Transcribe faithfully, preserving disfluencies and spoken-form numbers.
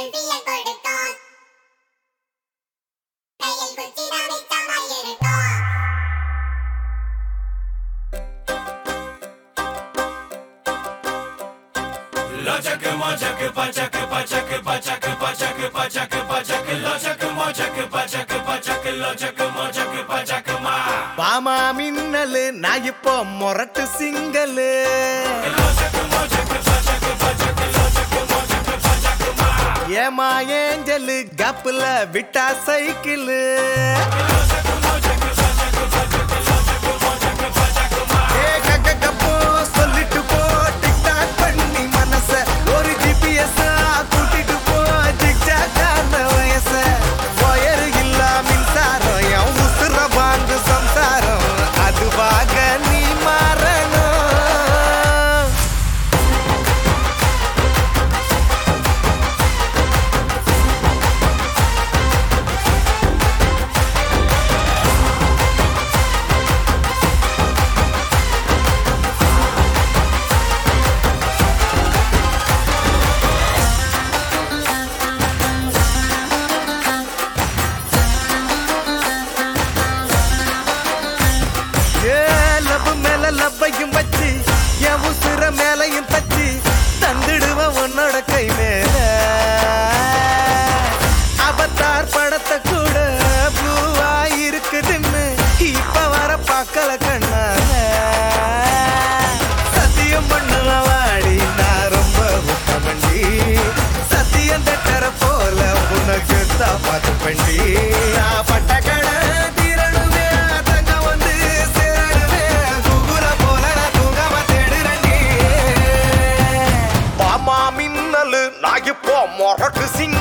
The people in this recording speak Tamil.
Lojak mojak pachak pachak pachak pachak pachak pachak lojak mojak pachak pachak lojak mojak pachak ma Bama மின்னலு நான் இப்போ மொரட்டு single lojak mojak pachak pachak lojak mojak pachak ma ஏமா ஏஞ்சலு கப்புல விட்டா cycle lojak mojak pachak pachak lojak mojak pachak ma ஏ கக்க கப்போ சொல்லிட்டு போ டிக்டாக் பண்ணி மனச ஒரு ஜிபிஎஸ் கூட்டிட்டு போ ஜிக்ஜாக்கான வயச ஒயரு இல்ல மின்சாரம் என் உசுர வாங்கு சம்சாரம் அதுவாக நீ மாறணும் ஏ லவ் மேல லவ்வையும் வச்சு என் உசுர மேலையும் தச்சு தந்துடுவ உன்னோட கை மேல அவதார் படத்தை கூட ப்ளூவா இருக்குதுன்னு இப்ப வர பார்க்கல கண்ணால சத்தியம் பண்ணுவ வாடி நான் ரொம்ப உத்தமண்டி சத்தியம் தட்டற போல உனக்கு தான் பார்த்து பண்ணி நான் பட்ட கடை தீரணுமே தங்க வந்து சேரணுமே குகுல போல நான் தூங்காம தேடுறேன் பாமா மின்னலு நான் இப்போ மொரட்டு சிங்க